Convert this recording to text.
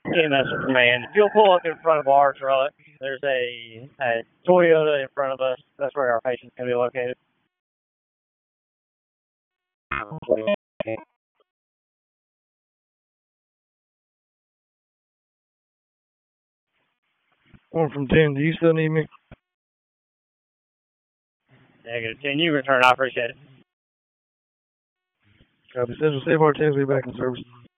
EMS command. If you'll pull up in front of our truck, there's a Toyota in front of us. That's where our patient's going to be located. One from 10. Do you still need me? Negative 10. You return. I appreciate it. Copy. Central Safe Harbor 10 will be back in service.